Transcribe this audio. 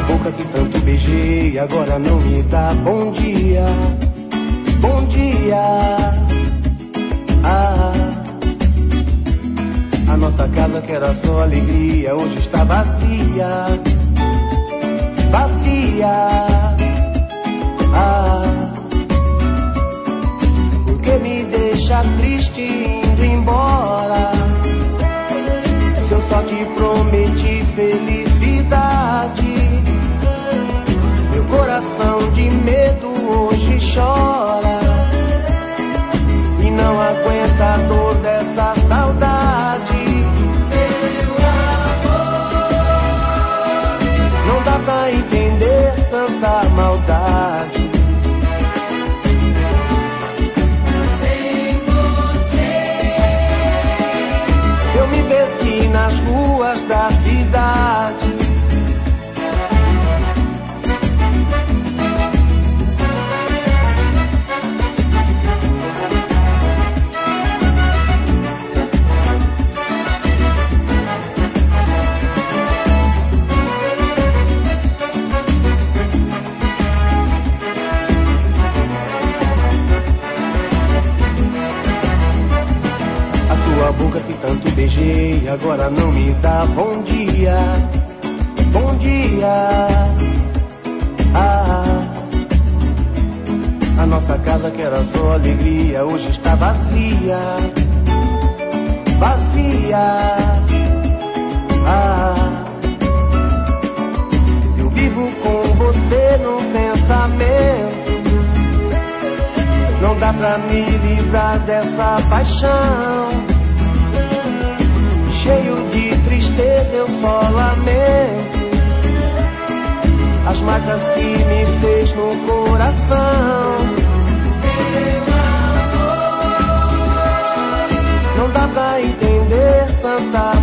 boca que tanto beijei agora não me dá bom dia, bom dia. A nossa casa que era só alegria hoje está vazia, vazia. Porque me deixa triste indo embora, se eu só te prometi felicidade. Meu coração de medo hoje chora e não aguenta a dor dessa saudade. Meu amor, não dá pra entender tanta maldade. Sem você eu me perdi nas ruas da cidade. A boca que tanto beijei agora não me dá bom dia, bom dia. A nossa casa que era só alegria hoje está vazia, vazia. Eu vivo com você no pensamento, não dá pra me livrar dessa paixão. Cheio de tristeza eu só lamento as marcas que me fez no coração. Meu amor, não dá pra entender tanta